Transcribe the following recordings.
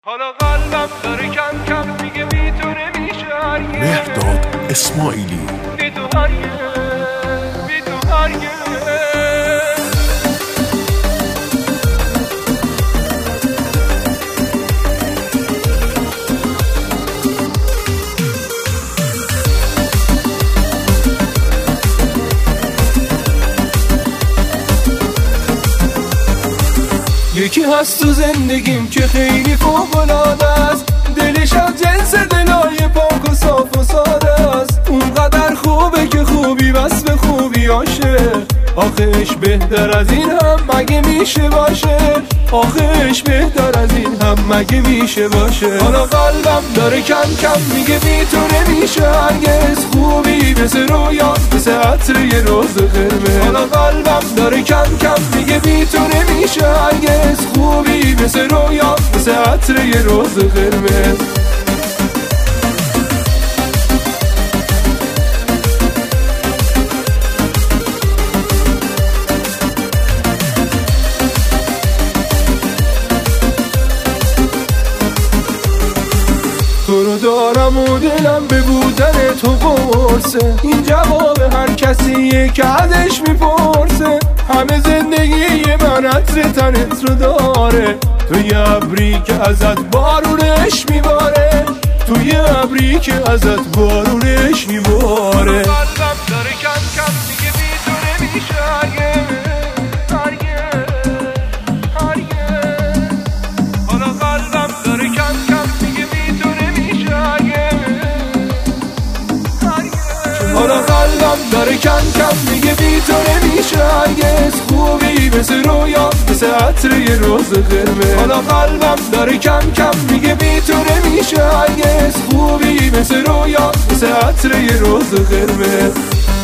حالا قلبم داره کم کم میگه بی تو نمیشه هرگز. مهرداد اسماعیلی بی تو هرگز، بی تو هرگز. یکی هست تو زندگیم که خیلی فوق‌العاده است، دلش از جنس دلای پاک و صاف و ساده است. اونقدر خوبه که خوبی بس به خوبی آشه، آخهش بهتر از این هم مگه میشه باشه، آخهش بهتر از این هم مگه میشه باشه. حالا قلبم داره کم کم میگه بی تو نمیشه هرگز، خوبی مثل رویان مثل عطر یه روز قرمز. حالا قلبم داره کم کم میگه بی تو نمیشه هرگز، خوبی مثل رویان مثل عطر یه روز قرمز. تو رو دارم و دلم به بودن تو قرصه، این جواب هر کسیه که ازش میپرسه. همه زندگی من عطر تنت رو داره، توی ابری که ازت بارونش میباره، توی ابری که ازت بارونش میباره. قلبم داره کم کم میگه بی تو نمیشه هرگز، هرگز، هرگز. حالا قلبم داره کم کم میگه بی تو نمیشه هرگز، هرگز. حالا قلبم داره کم کم میگه بی تو نمیشه هرگز، خوبی مثل رویا مثل عطر یه روز قرمز. حالا قلبم داره کم کم میگه بی تو نمیشه هرگز، خوبی مثل رویا مثل عطر یه روز قرمز.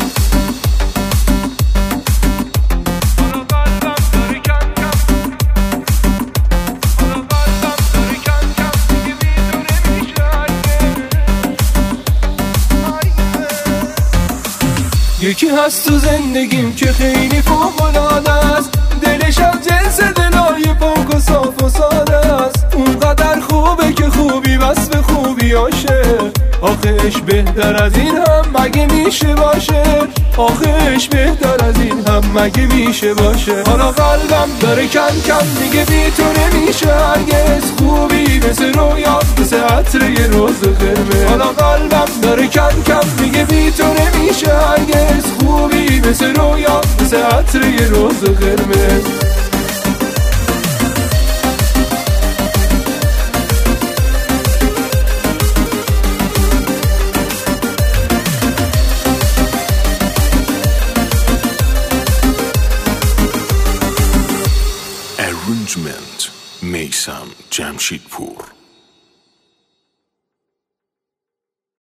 یکی هست تو زندگیم که خیلی فوق‌العاده است، دلش از جنس دلای پاک و صاف و ساده است. اونقدر خوبه که خوبی بس به خوبی آشه، آخهش بهتر از این هم مگه میشه باشه، آخهش بهتر از این هم مگه میشه باشه. حالا قلبم داره کم کم میگه بی تو نمیشه هرگز، خوبی مثل رویا مثل عطر یه روز قرمز. حالا قلبم داره کم کم میگه بی تو نمیشه هرگز، خوبی مثل رویا مثل عطر یه روز قرمز. Arrangement میثم جمشیدپور.